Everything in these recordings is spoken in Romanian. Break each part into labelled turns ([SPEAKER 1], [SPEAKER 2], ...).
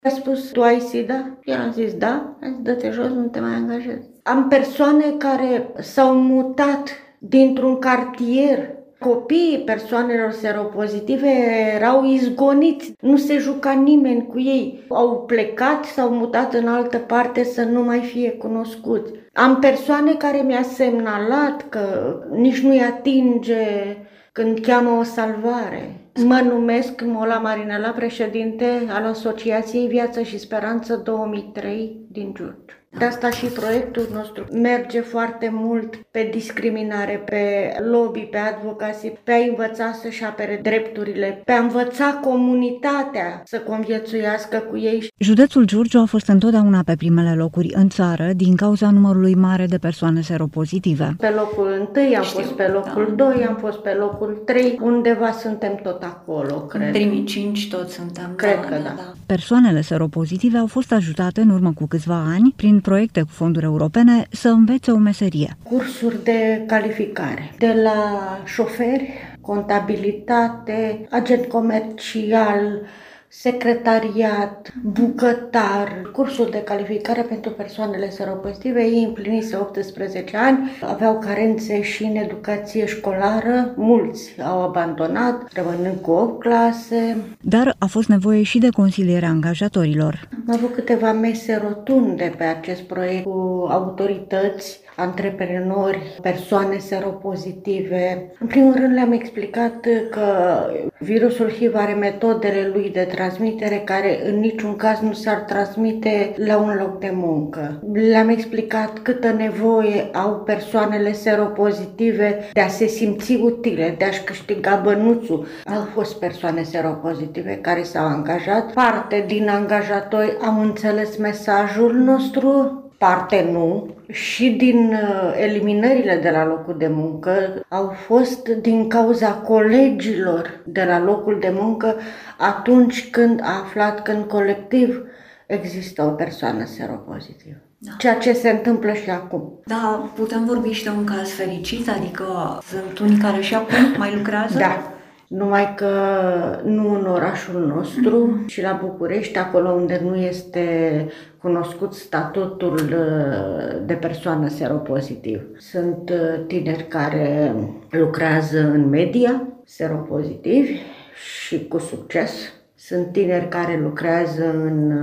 [SPEAKER 1] A spus, tu ai SIDA? Eu am zis, da. A zis, dă-te jos, nu te mai angajezi. Am persoane care s-au mutat dintr-un cartier. Copiii persoanelor seropozitive erau izgoniți, nu se juca nimeni cu ei. Au plecat, s-au mutat în altă parte să nu mai fie cunoscuți. Am persoane care mi-a semnalat că nici nu-i atinge când cheamă o salvare. Mă numesc Mola Marinela, președinte al Asociației Viață și Speranță 2003 din Giurgiu. De asta și proiectul nostru merge foarte mult pe discriminare, pe lobby, pe advocacy, pe a învăța să-și apere drepturile, pe a învăța comunitatea să conviețuiască cu ei.
[SPEAKER 2] Județul Giurgiu a fost întotdeauna pe primele locuri în țară din cauza numărului mare de persoane seropozitive.
[SPEAKER 1] Pe locul 1 am fost pe locul 2, am fost pe locul 3, undeva suntem tot acolo, cred.
[SPEAKER 3] În primii 5 toți suntem.
[SPEAKER 1] Cred că da.
[SPEAKER 2] Persoanele seropozitive au fost ajutate în urmă cu câțiva ani prin proiecte cu fonduri europene să învețe o meserie.
[SPEAKER 1] Cursuri de calificare, de la șoferi, contabilitate, agent comercial, secretariat, bucătar, cursul de calificare pentru persoanele seropozitive. Ei împlinise 18 ani, aveau carențe și în educație școlară, mulți au abandonat, rămânând cu 8 clase.
[SPEAKER 2] Dar a fost nevoie și de consilierea angajatorilor.
[SPEAKER 1] Am avut câteva mese rotunde pe acest proiect cu autorități, antreprenori, persoane seropozitive. În primul rând le-am explicat că virusul HIV are metodele lui de transmitere care în niciun caz nu s-ar transmite la un loc de muncă. Le-am explicat câtă nevoie au persoanele seropozitive de a se simți utile, de a-și câștiga bănuțul. Au fost persoane seropozitive care s-au angajat. Parte din angajatori au înțeles mesajul nostru, parte nu, și din eliminările de la locul de muncă au fost din cauza colegilor de la locul de muncă atunci când a aflat că în colectiv există o persoană seropozitivă. Da. Ceea ce se întâmplă și acum.
[SPEAKER 3] Da, putem vorbi și de un caz fericit, adică sunt unii care și acum mai lucrează?
[SPEAKER 1] Da. Numai că nu în orașul nostru, ci la București, acolo unde nu este cunoscut statutul de persoană seropozitiv. Sunt tineri care lucrează în media, seropozitivi și cu succes. Sunt tineri care lucrează în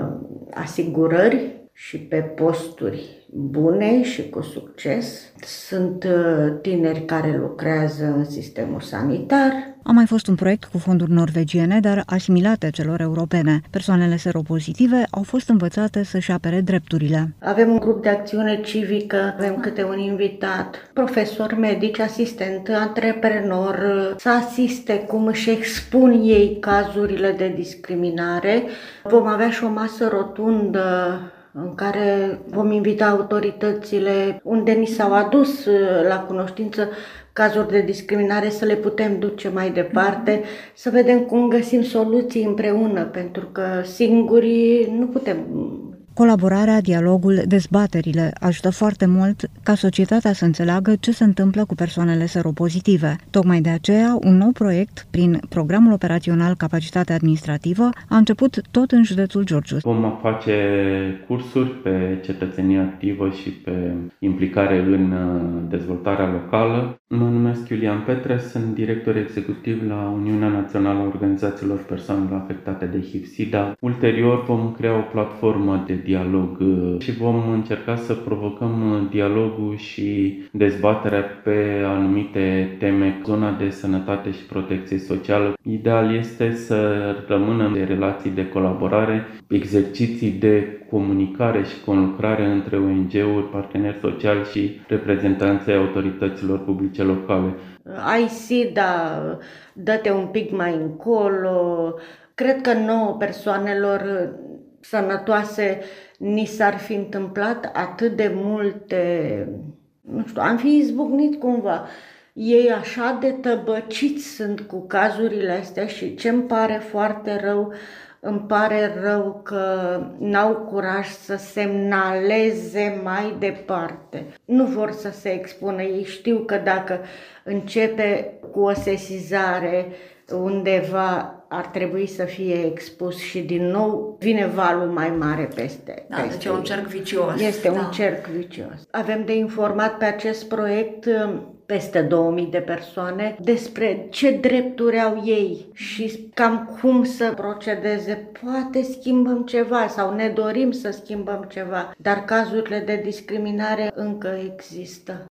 [SPEAKER 1] asigurări și pe posturi bune și cu succes. Sunt tineri care lucrează în sistemul sanitar.
[SPEAKER 2] A mai fost un proiect cu fonduri norvegiene, dar asimilate celor europene. Persoanele seropozitive au fost învățate să-și apere drepturile.
[SPEAKER 1] Avem un grup de acțiune civică, avem câte un invitat, profesor, medici, asistent, antreprenor, să asiste cum își expun ei cazurile de discriminare. Vom avea și o masă rotundă în care vom invita autoritățile unde ni s-au adus la cunoștință cazuri de discriminare, să le putem duce mai departe, să vedem cum găsim soluții împreună, pentru că singuri nu putem.
[SPEAKER 2] Colaborarea, dialogul, dezbaterile ajută foarte mult ca societatea să înțeleagă ce se întâmplă cu persoanele seropozitive. Tocmai de aceea, un nou proiect, prin Programul Operațional Capacitate Administrativă, a început tot în județul Giurgiu.
[SPEAKER 4] Vom face cursuri pe cetățenie activă și pe implicare în dezvoltarea locală. Mă numesc Iulian Petre, sunt director executiv la Uniunea Națională a Organizațiilor Persoanelor Afectate de HIV-SIDA. Ulterior vom crea o platformă de dialog și vom încerca să provocăm dialogul și dezbaterea pe anumite teme, zona de sănătate și protecție socială. Ideal este să rămână de relații de colaborare, exerciții de comunicare și conlucrare între ONG-uri, parteneri sociali și reprezentanții autorităților publice locale.
[SPEAKER 1] Ai SIDA, dă-te un pic mai încolo. Cred că nouă persoanelor sănătoase ni s-ar fi întâmplat atât de multe, nu știu, am fi izbucnit cumva. Ei așa de tăbăciți sunt cu cazurile astea și ce-mi pare foarte rău, îmi pare rău că n-au curaj să semnaleze mai departe. Nu vor să se expună. Ei știu că dacă începe cu o sesizare undeva, ar trebui să fie expus și din nou vine valul mai mare peste.
[SPEAKER 3] Da, deci e un cerc vicios.
[SPEAKER 1] Este un cerc vicios. Avem de informat pe acest proiect peste 2000 de persoane despre ce drepturi au ei și cam cum să procedeze. Poate schimbăm ceva sau ne dorim să schimbăm ceva, dar cazurile de discriminare încă există.